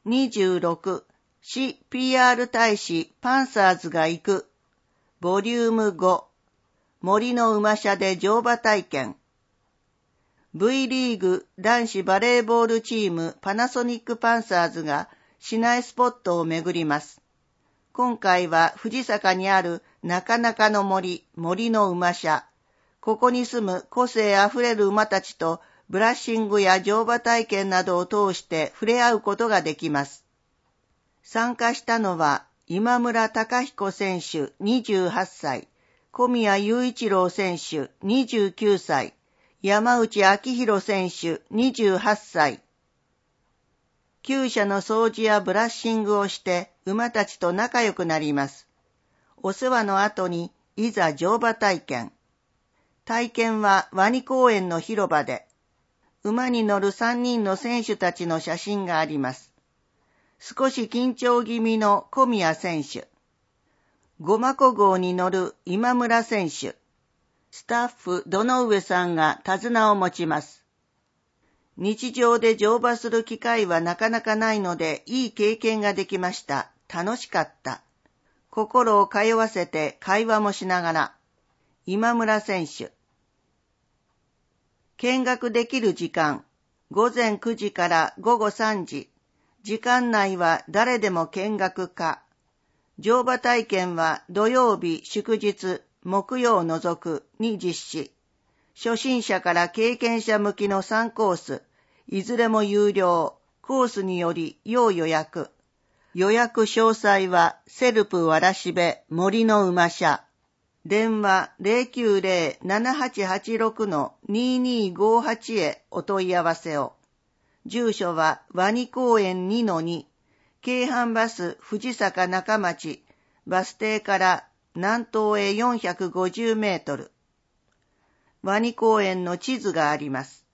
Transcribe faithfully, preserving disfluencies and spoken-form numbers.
にじゅうろく、市 ピーアール 大使パンサーズが行く。ボリュームご、森の馬車で乗馬体験。V リーグ男子バレーボールチームパナソニックパンサーズが市内スポットを巡ります。今回は藤坂にあるなかなかの森、森の馬車。ここに住む個性あふれる馬たちとブラッシングや乗馬体験などを通して触れ合うことができます。参加したのは今村隆彦選手にじゅうはっさい、小宮雄一郎選手にじゅうきゅうさい、山内明弘選手にじゅうはっさい。厩舎の掃除やブラッシングをして馬たちと仲良くなります。お世話の後にいざ乗馬体験。体験はワニ公園の広場で、馬に乗るさんにんの選手たちの写真があります。少し緊張気味の小宮選手。ごまこ号に乗る今村選手。スタッフ堂上さんが手綱を持ちます。日常で乗馬する機会はなかなかないのでいい経験ができました。楽しかった。心を通わせて会話もしながら。今村選手。見学できる時間、ごぜんくじからごごさんじ。時間内は誰でも見学可。乗馬体験は土曜日、祝日、木曜除くに実施。初心者から経験者向きのさんコース、いずれも有料、コースにより要予約。予約詳細はセルプわらしべ森の馬車。電話 ゼロきゅうゼロ ななはちはちろく ににーごはち へお問い合わせを。住所はワニ公園 にのに、京阪バス藤坂中町、バス停から南東へよんひゃくごじゅうメートル。ワニ公園の地図があります。